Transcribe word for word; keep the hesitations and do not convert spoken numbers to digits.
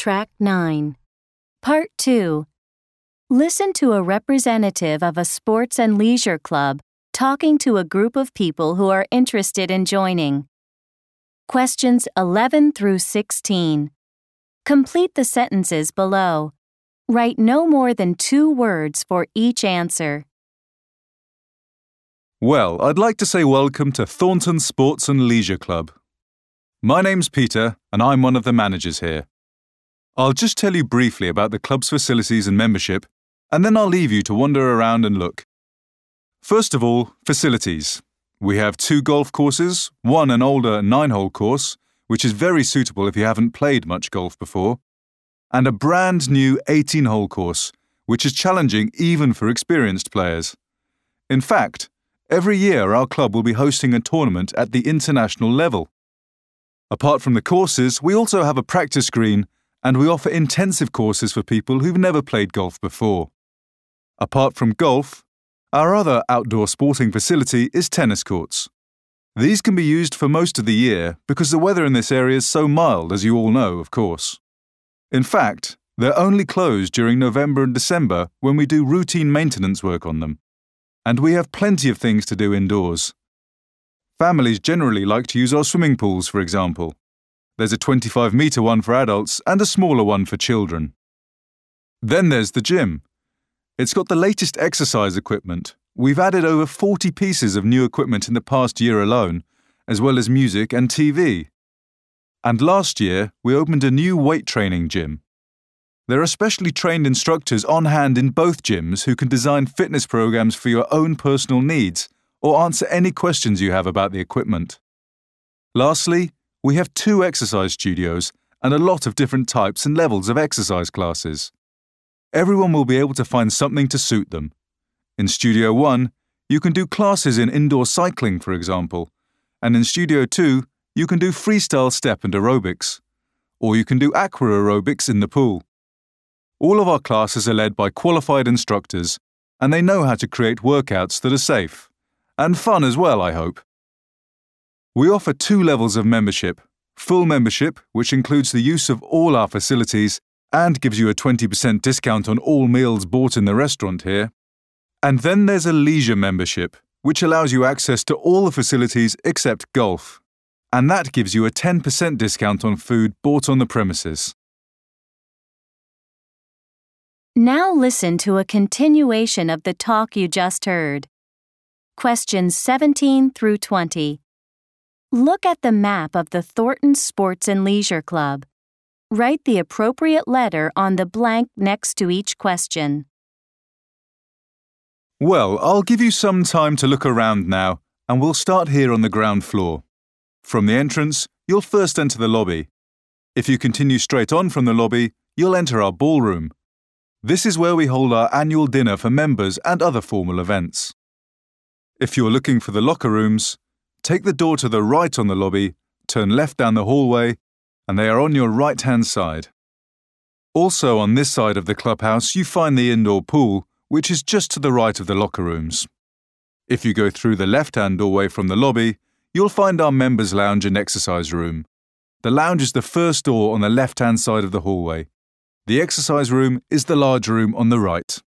Track nine. Part two. Listen to a representative of a sports and leisure club talking to a group of people who are interested in joining. Questions eleven through sixteen. Complete the sentences below. Write no more than two words for each answer. Well, I'd like to say welcome to Thornton Sports and Leisure Club. My name's Peter, and I'm one of the managers here. I'll just tell you briefly about the club's facilities and membership, and then I'll leave you to wander around and look. First of all, facilities. We have two golf courses, one an older nine-hole course, which is very suitable if you haven't played much golf before, and a brand new eighteen-hole course, which is challenging even for experienced players. In fact, every year our club will be hosting a tournament at the international level. Apart from the courses, we also have a practice green, and we offer intensive courses for people who've never played golf before. Apart from golf, our other outdoor sporting facility is tennis courts. These can be used for most of the year because the weather in this area is so mild, as you all know, of course. In fact, they're only closed during November and December when we do routine maintenance work on them. And we have plenty of things to do indoors. Families generally like to use our swimming pools, for example. There's a twenty-five metre one for adults and a smaller one for children. Then there's the gym. It's got the latest exercise equipment. We've added over forty pieces of new equipment in the past year alone, as well as music and T V. And last year, we opened a new weight training gym. There are specially trained instructors on hand in both gyms who can design fitness programs for your own personal needs or answer any questions you have about the equipment. Lastly, we have two exercise studios and a lot of different types and levels of exercise classes. Everyone will be able to find something to suit them. In Studio one, you can do classes in indoor cycling, for example, and in Studio two, you can do freestyle step and aerobics, or you can do aqua aerobics in the pool. All of our classes are led by qualified instructors, and they know how to create workouts that are safe. And fun as well, I hope. We offer two levels of membership. Full membership, which includes the use of all our facilities and gives you a twenty percent discount on all meals bought in the restaurant here. And then there's a leisure membership, which allows you access to all the facilities except golf. And that gives you a ten percent discount on food bought on the premises. Now listen to a continuation of the talk you just heard. Questions seventeen through twenty. Look at the map of the Thornton Sports and Leisure Club. Write the appropriate letter on the blank next to each question. Well, I'll give you some time to look around now, and we'll start here on the ground floor. From the entrance, you'll first enter the lobby. If you continue straight on from the lobby, you'll enter our ballroom. This is where we hold our annual dinner for members and other formal events. If you're looking for the locker rooms, take the door to the right on the lobby, turn left down the hallway, and they are on your right-hand side. Also on this side of the clubhouse, you find the indoor pool, which is just to the right of the locker rooms. If you go through the left-hand doorway from the lobby, you'll find our members' lounge and exercise room. The lounge is the first door on the left-hand side of the hallway. The exercise room is the large room on the right.